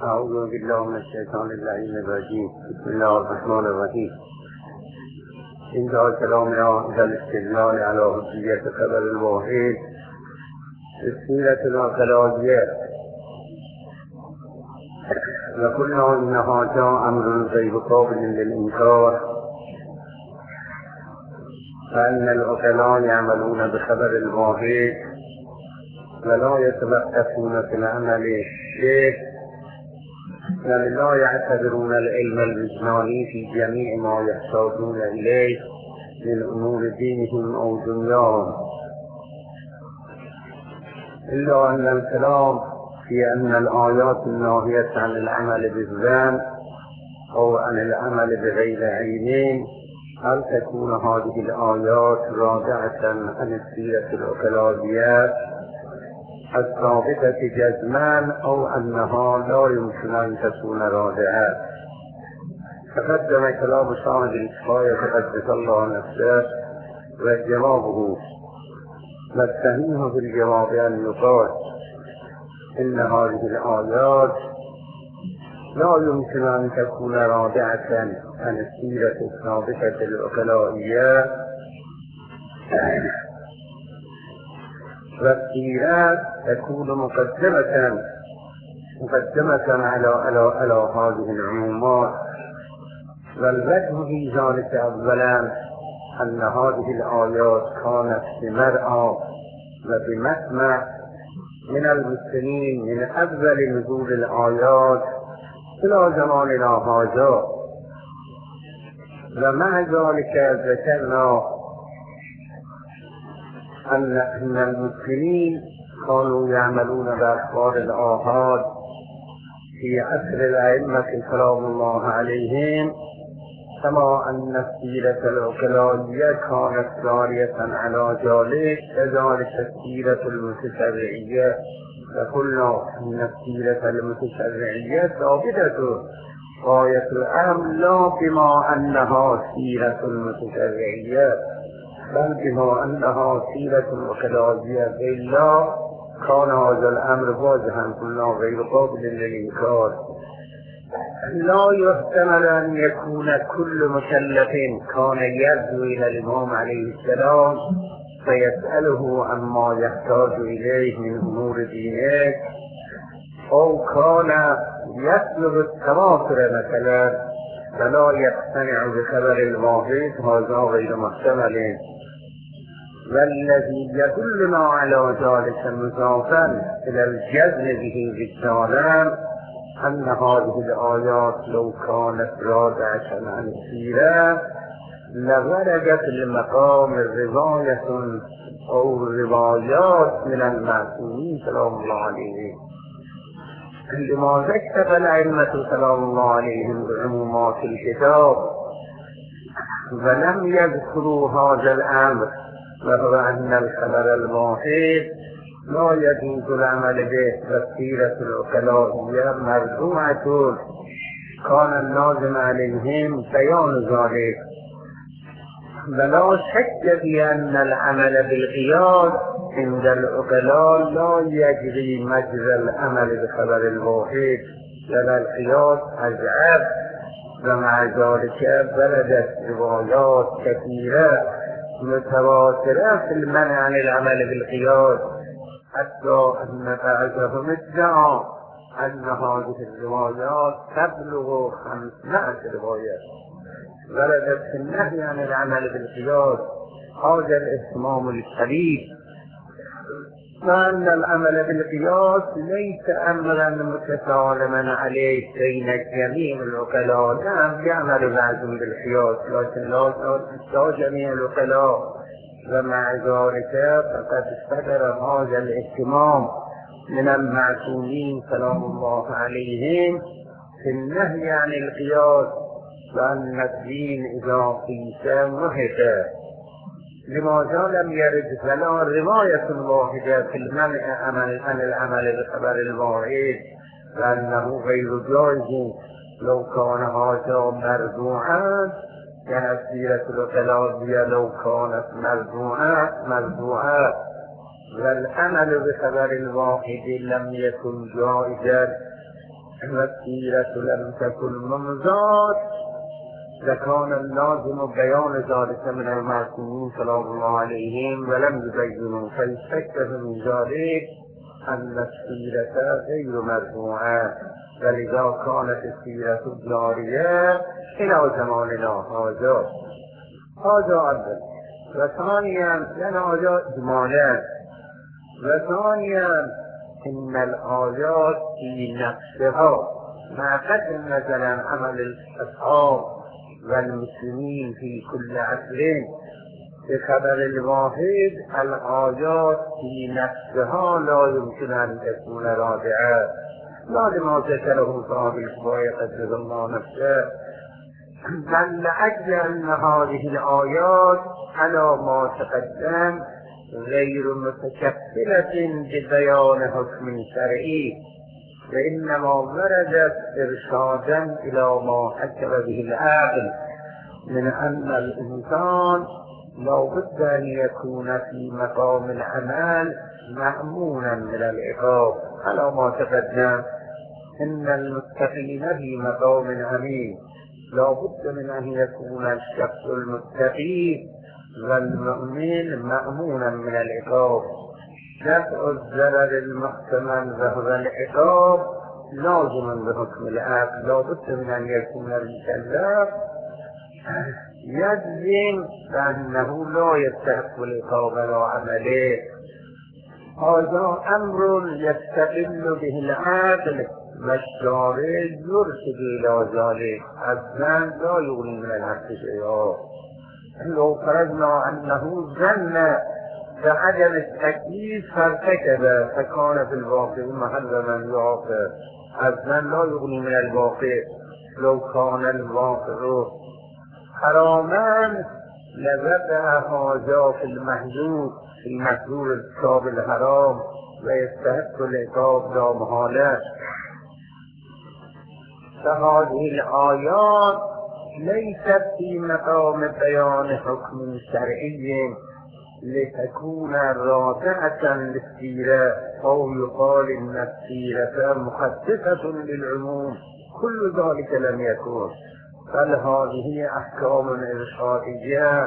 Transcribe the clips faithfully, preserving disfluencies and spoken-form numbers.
أعوذ بالله من الشيطان اللعين الرجيم. بسم الله الرحمن الرحيم. انتهى كلامنا إلى الاستدلال على حجية خبر الواحد السيرة العقلائية، وقلنا إن هذا أمر غير قابل للإنكار، فإن العقلاء يعملون بخبر الواحد ولا يتوقفون في العمل به، ولا يعتبرون العلم الوجداني في جميع ما يحتاجون إليه من أمور دينهم أو دنياهم، إلا أن الكلام في أن الآيات الناهية عن العمل بالظن أو عن العمل بغير علم، هل تكون هذه الآيات راجعة عن السيرة العقلائية الثابتة جزما أو أنها لا يمكن أن تكون راجعة؟ تقدم كلام صاحب الكفاية قدس الله نفسه وجوابه، والصحيح في الجواب أن يقال إن هذه الآيات لا يمكن أن تكون راجعة عن السيرة الثابتة العقلائية، والسيرة تكون مقدمة مقدمة على على على هذه العمومات. والوجه في ذلك أولا أن هذه الآيات كانت بمرأى وبمسمع من المسلمين من أول نزول الآيات إلى زماننا هذا، ومع ذلك ذكرنا أن أن المسلمين كانوا يعملون بأخبار الآحاد في عصر الأئمة سلام الله عليهم، كما أن السيرة العقلائية كانت جارية على ذلك، كذلك السيرة المتشرعية. فقلنا أن السيرة المتشرعية ثابتة غاية الأمر لا بما أنها سيرة متشرعية، بل بما أنها سيرة عقلائية، إلا كان هذا الأمر واضحا قلنا غير قابل للإنكار. لا يحتمل أن يكون كل مكلف كان يرجو إلى الإمام عليه السلام فيسأله عما يحتاج إليه من أمور دينه، أو كان يطلب التواتر مثلا فلا يقتنع بخبر الواحد، هذا غير محتمل. والذي يدلنا على ذلك مضافا إلى الجزم به بالسلام أن هذه الآيات لو كانت راجعة عن السيرة لوردت المقام رواية أو روايات من المعصومين سلام الله عليهم، لماذا اكتفى الأئمة سلام الله عليهم بعمومات الكتاب ولم يذكروا هذا الأمر، وهو أن الخبر الواحد لا يجوز العمل به، والسيرة العقلائية مرفوعة، كان اللازم عليهم بيان ذلك. ولا شك في أن العمل بالقياس عند العقلاء لا يجري مجرى العمل بخبر الواحد، ولا القياس أجعب. ومع ذلك وردت روايات كثيرة متواترة في المنع عن العمل بالقياس، حتى أن بعضهم ادعى أن هذه الروايات تبلغ خمسمائة رواية وردت في النهي عن العمل بالقياس. هذا الاهتمام الكبير، وأن العمل بالقياس ليس أمرا متسالما عليه بين جميع العقلاء. نعم يعمل بعضهم بالقياس لكن لا جميع العقلاء، ومع ذلك فقد استدر هذا الاهتمام من المعصومين سلام الله عليهم في النهي عن القياس، وأن الدين إذا قيس محك. لماذا لم يرد لنا رواية واحدة في المنع عن العمل بخبر الواحد؟ لأنه غير جائز. لو كان هذا مرفوعا كانت سيرة العقلائية لو كانت مرفوعة مرفوعة والعمل بخبر الواحد لم يكن جائزا، والسيرة لم تكن ممضاة لكان اللازم بيان ذلك من المعصومين سلام الله عليهم ولم يبينوا فيستكتب من ذلك أن السيرة غير مرفوعة ولذا كانت السيرة الجارية إلى زماننا هذا. هذا أولا. وثانيا لنا هذا إجمالا. وثانيا إن الآيات في نفسها ما قد نزل عن عمل الأصحاب والمسلمين في كل عصر بخبر الواحد الآيات في نفسها لا يمكن أن تكون رادعة لا لما ذكره صاحب الكفاية قدس الله نفسه بل لأجل أن هذه الآيات على ما تقدم غير متكفلة ببيان حكم شرعي وإنما وردت إرشادا إلى ما حكم به العقل من أن الإنسان لا بد أن يكون في مقام العمل مأمونا من العقاب على ما تقدم إن المتقين في مقام أمين لا بد من أن يكون الشخص المتقي والمؤمن مأمونا من العقاب. دفع الضرر المحتمل وهو العقاب لازم بحكم العقل لا بد من أن يكون المكلف يجزم بأنه لا يستحق العقاب ولا عمله. هذا أمر يستقل به العقل والشارع يرشد إلى ذلك الظن لا يغني من الحق شيئا. لو فرضنا أنه ظن بعدم التكليف فارتكب فكان في الواقع محرما يعاقب. الظن لا يغني من الواقع. لو كان الواقع حراما لوقع هذا في المحظور في المحظور ارتكاب الحرام ويستحق العقاب لا محالة. فهذه الآيات ليست في مقام بيان حكم شرعي لتكون رافعة للسيرة أو يقال إن السيرة مخصصة للعموم كل ذلك لم يكن بل هذه أحكام إرشادية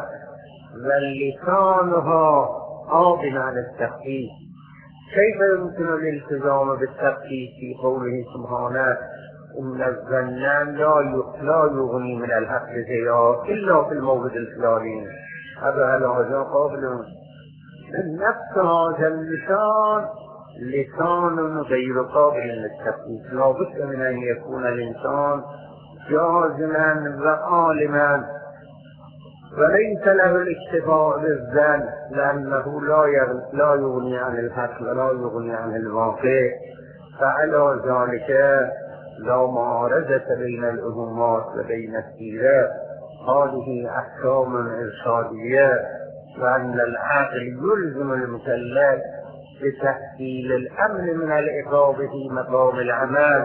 ولسانها آبن عن التخفيف. كيف يمكن الالتزام بالتخفيف في قوله سبحانه إن الظن لا يغني من الحق شيئا إلا في المورد الفلاني؟ هذا هذا قابل نفس هذا اللسان لسان غير قابل للتخفيف. لا بد من أن يكون الإنسان جازما وعالما وليس له الاكتفاء بالظن لأنه لا يغني عن الحق ولا يغني عن الواقع. فعلى ذلك لا معارضة بين الأهمات وبين السيرة. هذه أحكام إرشادية وأن العقل يلزم المكلف بتحصيل الأمن من العقاب في مقام العمل.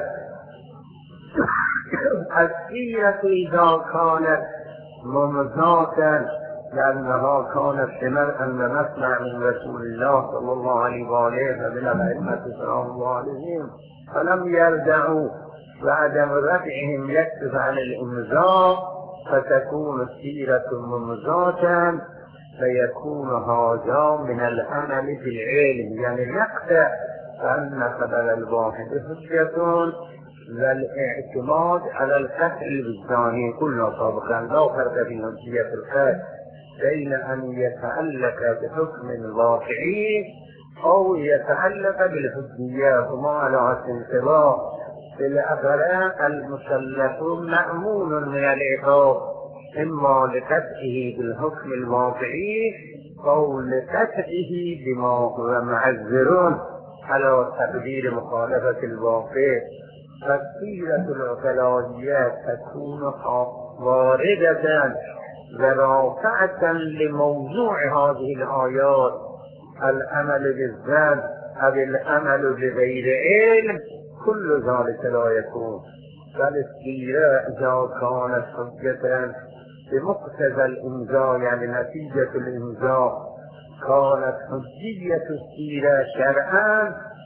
السيرة إذا كانت ممضاة لأنها كانت بمرء ونسمع من رسول الله صلى الله عليه وآله ومن الأئمة سلام الله عليهم فلم يردعوا وعدم ردعهم يكتب عن الإمضاء فتكون السيرة ممضاة فيكون هذا من العمل بالعلم يعني يقطع أن خبر الواحد حجة والاعتماد على القطع الوجداني كله سابقا لا فرق في حجية القطع بين أن يتعلق بحكم واقعي أو يتعلق بالحجية وما على الانتباه. في الأخلاق المسلف مأمون من العقاب إما لقطعه بالحكم الواقعي أو لقطعه بما هو معذر على تقدير مخالفة الواقع. فالسيرة العقلانية تكون واردة ورافعة لموضوع هذه الآيات الأمل بالظن أو الأمل بغير علم كل ذلك لا يكون. بل السيرة إذا كانت حجة بمقتضى الإمضاء يعني نتيجة الإمضاء كانت حجية السيرة شرعا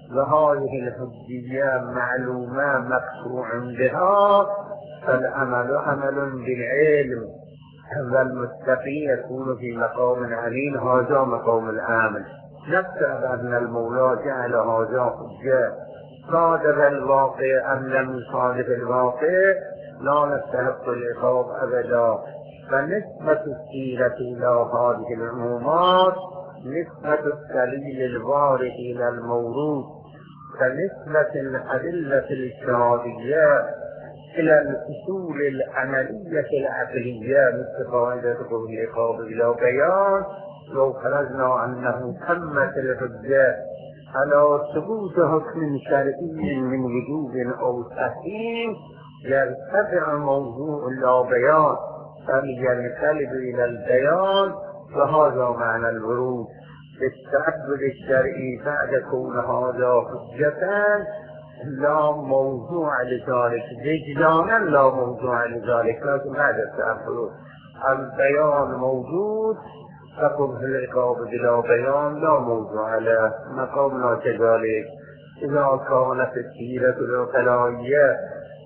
وهذه الحجية معلومة مقطوع بها، فالعمل عمل بالعلم، والمتقي يكون في مقام أمين. هذا مقام الآمن. نفترض أن المولى جعل هذا حجة، صادف الواقع أم لم يصادف الواقع لا نستحق العقاب أبدا. فنسبة السيرة إلى هذه العمومات نسبة الدليل الوارد إلى المورود، كنسبة الأدلة الشرعية إلى الأصول العملية العقلية، مثل قاعدة العقاب إلى بيان. لو فرضنا أنه تمت الحجة على ثبوت حكم شرعي من وجوب أو تحريم، يرتفع موضوع لا بيان فلينقلب إلى البيان، وهذا معنى الورود. بالتعبد الشرعي بعد كون هذا حجة لا موضوع لذلك، وجدانا لا موضوع لذلك، لكن بعد التعبد البيان موجود، فقم في العقاب بلا بيان لا موضوع له. مقامنا كذلك إذا كانت السيرة العقلائية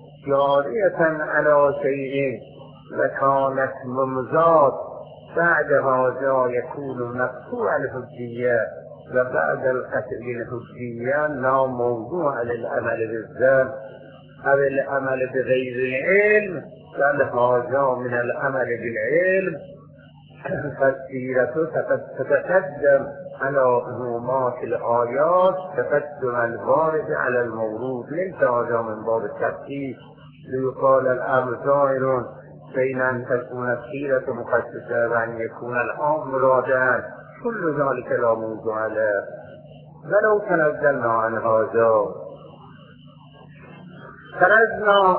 جارية على شيء وكانت ممزات، بعد هذا يكون مقطوع الحجية، وبعد القطع الحجية لا موضوع للعمل بالذات أو العمل بغير العلم، بل هذا من العمل بالعلم. فالسيرة تتقدم على عمومات الآيات تقدم الوارد على المورود، ليس هذا من باب الترتيب ليقال الأمر ظاهر بين أن تكون السيرة مخصصة وأن يكون الأمر مرادا، كل ذلك لا موضوع له. ولو تنزلنا عن هذا فرضنا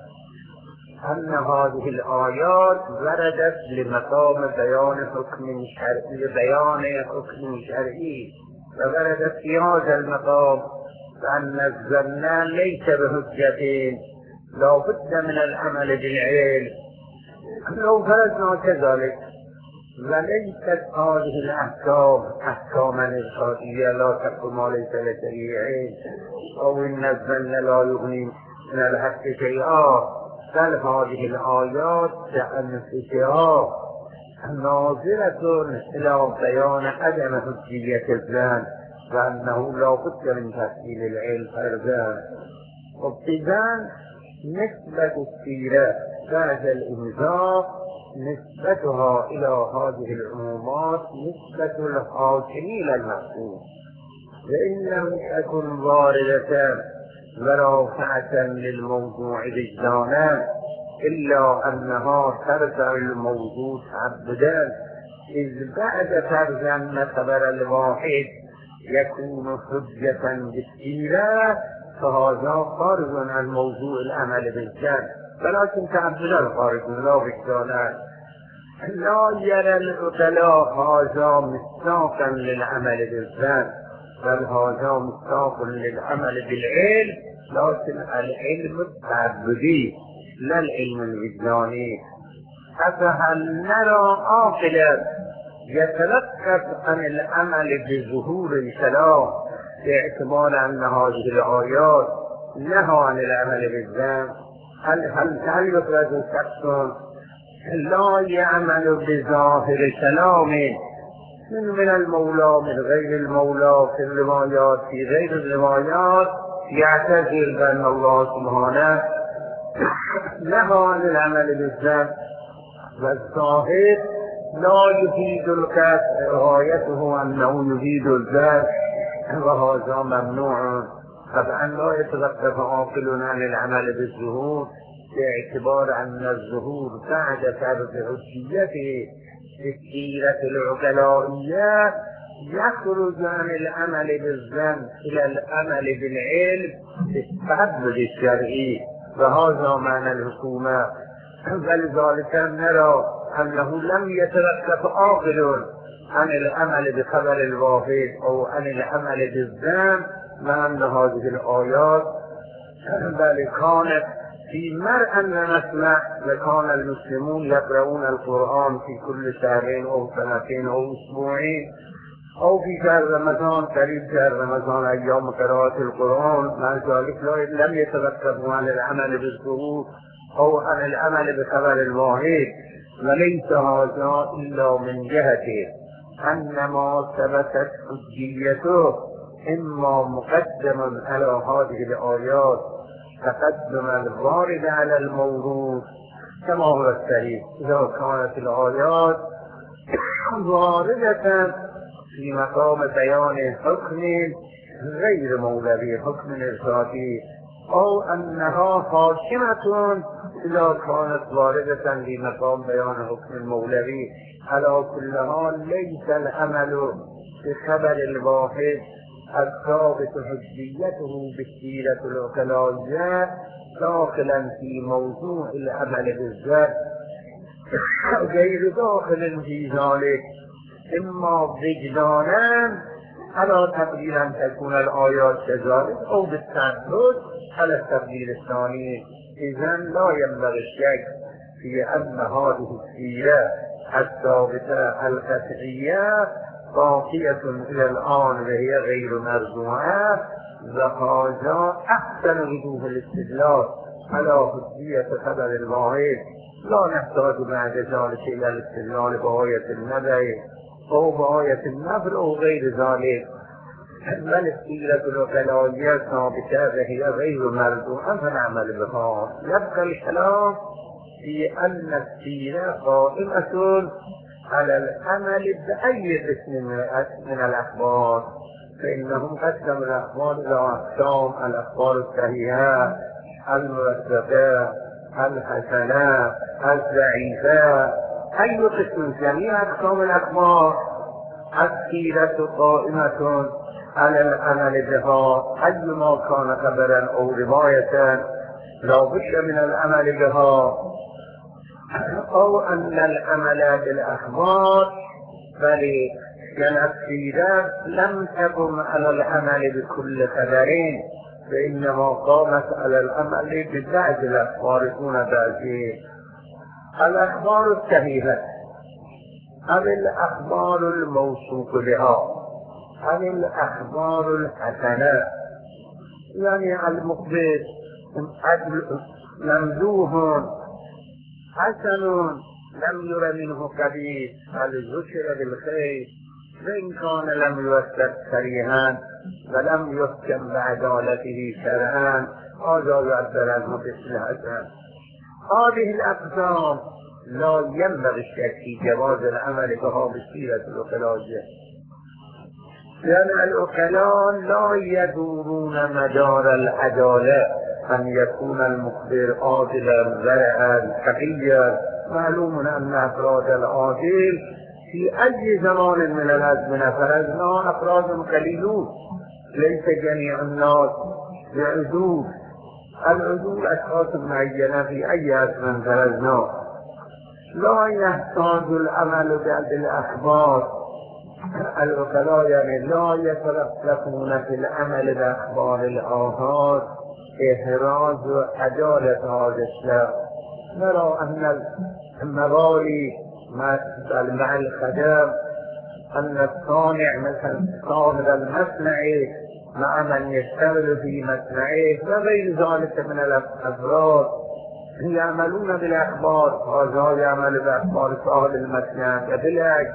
أن هذه الآيات وردت لمقام بيان حكم شرعي، بيان حكم شرعي، ووردت في هذا المقام فأن الظن ليس بحجة، لا بد من العمل بالعلم. لو فرضنا كذلك وليست هذه الأحكام أحكاما إرشادية لا تقوم ما ليس لديه علم، أو إن الظن لا يغني من الحق شيئا، بل هذه الآيات بأنفسها ناظرة إلى بيان عدم حجية الظن، وأنه لا بد من تحصيل العلم فرضا. وابتداء نسبة السيرة بعد الإنذار نسبتها إلى هذه العمومات نسبة الحاكمين المحكوم، وإن لم تكن واردة ورافعة للموضوع وجدانا إلا أنها ترفع الموضوع عبدا، إذ بعد فرض خبر الواحد يكون حجة بالسيرة، فهذا خارج عن موضوع العمل بالجد، ولكن تعبدا خارج لا وجدانا. لا يرى العقلاء هذا مصداقا للعمل بالذات، بل هذا مصداق للعمل بالعلم، لكن العلم التعبدي لا العلم الوجداني. أفهل نرى عاقلا يتلقف عن العمل بظهور الكلام باعتبار أن هذه الآيات نهى عن العمل بالذات؟ هل هل يفرض شخص لا يعمل بظاهر كلام من من المولى من غير المولى في الروايات في غير الروايات يعتذر بأن الله سبحانه نهى عن العمل بالذات، والظاهر لا يفيد الكسر، غايته أنه يفيد الذات، وهذا ممنوع. طبعا لا يتوقف عاقل عن العمل بالظهور باعتبار أن الظهور بعد فرض حجيته السيرة العقلائية يخرج عن العمل بالظن إلى العمل بالعلم بالتعبد الشرعي، وهذا معنى الحكومة. ولذلك نرى أنه لم يتوقف عاقل عن العمل بخبر الواحد أو عن العمل بالظن، مع أن هذه الآيات بل كانت في مرء نسمع، وكان المسلمون يقرؤون القرآن في كل شهرين أو سنتين أو أسبوعين، او في شهر رمضان قريب شهر رمضان ايام قراءة القرآن مع ذلك لم يترتبوا عن العمل بالظهور او عن العمل بخبر الواحد، وليس هذا الا من جهة ان ما ثبتت حجيته اما مقدم على هذه الايات تقدم الوارد على المورود، كما هو الصحيح اذا كانت الايات واردة في مقام بيان حكم غير مولوي، حكم ارشادي، او انها حاكمة اذا كانت واردة في مقام بيان حكم المولوي. على كل حال ليس العمل بخبر الواحد الثابت حجيته بالسيرة العقلائية داخلا في موضوع العمل بالذات، غير داخل في ذلك اما وجدانا على تقدير ان تكون الايات كذلك او بالتنفذ على التقدير الثاني. اذن لا ينبغي الشك في ان هذه السيرة الثابتة القطعية باقية الى الان وهي غير مرجوعة، وهذا احسن وجوه الاستدلال على حجية خبر الواحد. لا نحتاج بعد ذلك الى الاستدلال بآية النبي او بآية النفل او غير ذلك، بل السيرة العقلائية ثابتة وهي غير مرجوعة فنعمل بها. يبقى الكلام في ان السيرة قائمة على العمل بأي قسم من الأخبار، فإنهم قسموا الأخبار إلى أقسام: الأخبار الصحيحة، المرتبة، الحسنة، الضعيفة. أي قسم؟ جميع أقسام الأخبار. السيرة قائمة على العمل بها، أيما كان خبرا أو رواية لا بد من العمل بها، أو أن العمل بالأخبار بل كان السيرة لم تقم على العمل بكل خبرين، فإنما قامت على العمل ببعض الأخبار دون بعضه. الأخبار الصحيحة أو الأخبار الموثوق بها أو الأخبار الحسنة، يعني المخبر ممدوح حسن لم ير منه قبيح بل ذكر بالخير، وإن كان لم يوثق صريحا ولم يحكم بعدالته شرعا هذا يعبر عنه باسم الحسن. هذه الأقسام لا ينبغي الشك في جواز العمل بها بالسيرة العقلائية، لأن العقلاء لا يدورون مدار العدالة، أن يكون المخبر عادلا ورعا حقيا. معلوم أن أفراد العادل في أي زمان من الأزمنة فرزنا أفراد قليلون، ليس جميع الناس بعدول. العدول أشخاص معينة في أي أزمن فرزنا. لا يحتاج العمل بالأخبار. العقلاء يعني لا يترفقون في العمل بأخبار الآحاد إحراز عدالة هذا الشخص. نرى أن المغالي مع الخدم، أن الصانع مثل صاحب المصنع مع من يشتغل في مصنعه وغير ذلك من الأفراد يعملون بالأخبار، هذا يعمل بأخبار صاحب المصنع وبالعكس،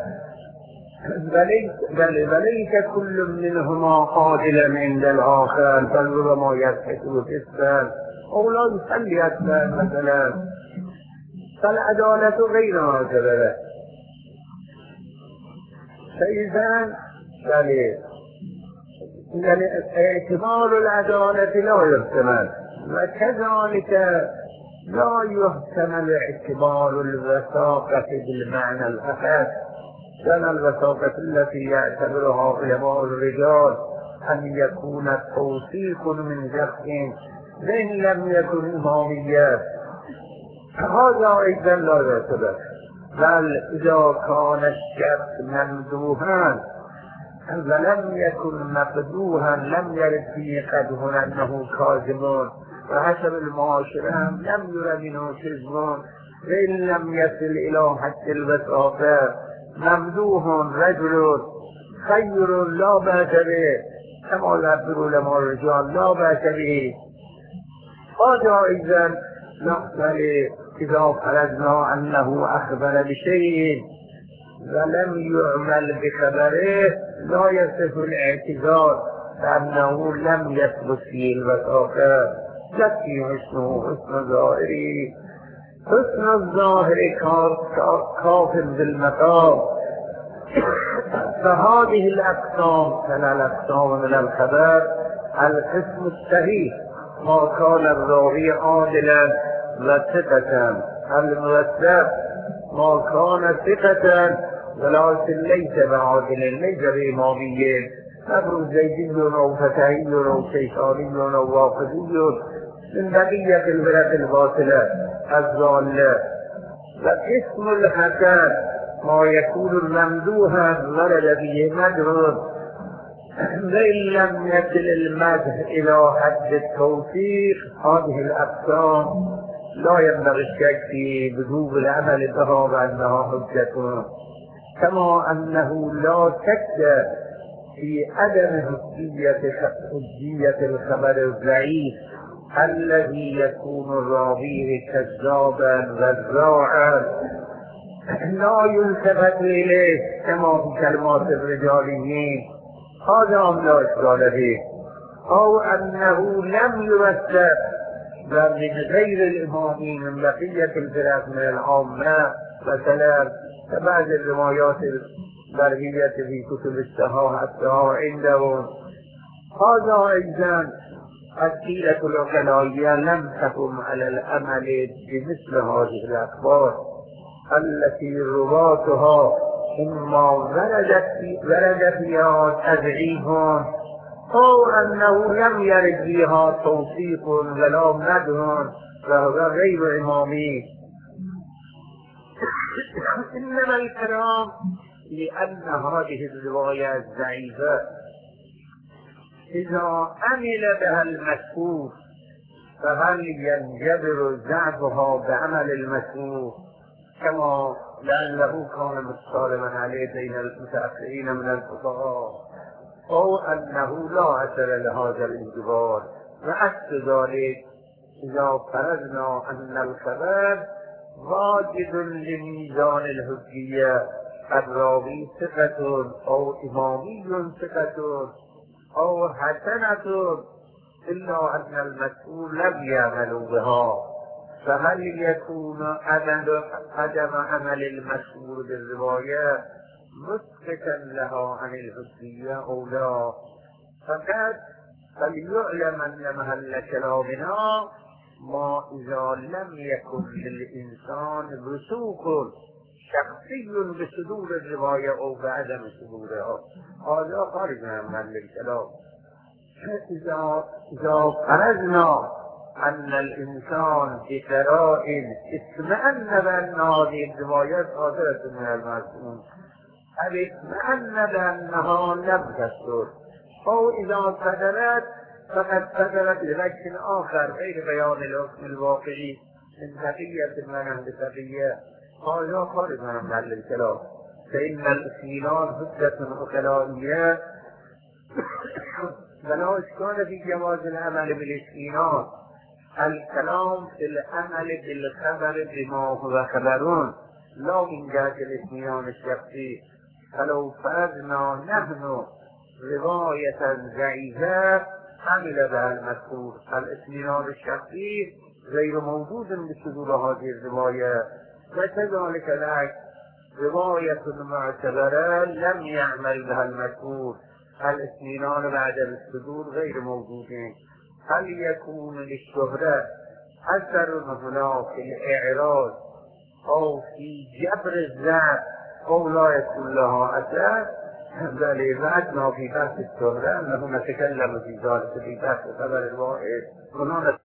بل وليس كل منهما عادلا عند الآخر، بل ربما يسحق كسبا أو لا يصلي أكثر مثلا، فالعدالة غير معتبرة. فإذا يعني يعني اعتبار العدالة لا يحتمل، وكذلك لا يحتمل اعتبار الوثاقة بالمعنى الأخف، لأن الوثاقة التي يعتبرها علماء الرجال أن يكون توثيق من شخص وإن لم يكن إمامية، هذا أيضا لا يعتبر. بل إذا كان الشخص ممدوحا ولم يكن مقدوحا لم يرد فيه قدح أنه كاذب، وحسب المعاشرة لم يرد منه كذب، وإن لم يصل إلى حد الوثاقة ممدوح رجل خیر لا بأس به كما يعبر العلماء الرجال لا بأس به. هذا أيضا نقبل إذا فرضنا أنه أخبر بشيء ولم يعمل بخبره لا يصح الاعتذار لأنه لم يثبت فيه الوثاقة. يكفي حسنه حسن ظاهري حسن الظاهر كاف بالمقام. فهذه الأقسام من الأقسام من الخبر القسم الصحيح ما كان الراوي عادلا وثقة، الموثق ما كان ثقة ولكن ليس بعادل ليس بإمامي نبر زيدي أو فتحي أو شيطاني أو واقفي من بقية الفرق الباطلة الضالة. واسم الحسن ما يكون ممدوحا ورد به مدح وإن لم يصل المدح إلى حد التوثيق. هذه الأقسام لا ينبغي الشك في وجوب العمل بها وأنها حجة، كما أنه لا شك في عدم حجية حجية الخبر الضعيف الذي يكون الراوي كذابا وزاعا لا يلتفت إليه كما في كلمات الرجاليين. هذا هم لا إشكال فيه. أو أنه لم يوثق ومن غير الإمامين من بقية الفرق من العامة مثلا بعض الروايات البرهية في كتب الصحاح الصحاح عندهم. هذا أيضا السيرة العقلائية لم تقم على العمل بمثل هذه الأخبار التي رواتها إما ورد فيها تضعيف أو أنه لم يرد فيها توثيق ولا مدح وهو غير إمامي. إنما الكلام لأن هذه الرواية الضعيفة إذا عمل بها المشهور فهل ينجبر ضعفها بعمل المشهور كما لأنه كان متصارما عليه بين المتأخرين من الفقهاء، أو أنه لا أثر لهذا الانجبار. وعكس ذلك إذا فرضنا أن الخبر واجد لميزان الحجية الراوي ثقة أو إمامي ثقة أو حسنة إلا أن المسؤول لم يعملوا بها، فهل يكون عدم عمل المسؤول بالرواية مسقطا لها عن الحجية أو لا؟ فقط فليعلم أن محل كلامنا ما إذا لم يكن للإنسان رسوخ شخصي بصدور الرواية أو بعدم صدورها، هذا خارج من محل الكلام. إذا إذا فرضنا أن الإنسان بقرائن اطمأن بأن هذه الروايات صادرة من المسؤول أو اطمأن بأنها لم تصدر، أو إذا صدرت فقد صدرت لوجه آخر غير بيان الحكم الواقعي من بقية المنع بقية، هذا خارج من محل الكلام. فإن الإسميلان حجة عقلائية ولا إشكال في جواز العمل بالإسميلان. الكلام في العمل بالخبر بما هو خبرون لا من جهة الإسميلان الشخصي. فلو فرضنا نحن رواية ضعيفة عمل بها المذكور، الإسميلان الشخصي غير موجود بصدور هذه الرواية، وكذلك العكس رواية معتبرة لم يعمل بها المذكور، الإسميلان بعد الصدور غير موجودين. هل يكون للشهرة أثر هناك في الإعراض أو في جبر الذات أو لا يكون لها أثر؟ بل بعدنا في بحث الشهرة أنه نتكلم في ذلك في بحث خبر الواحد.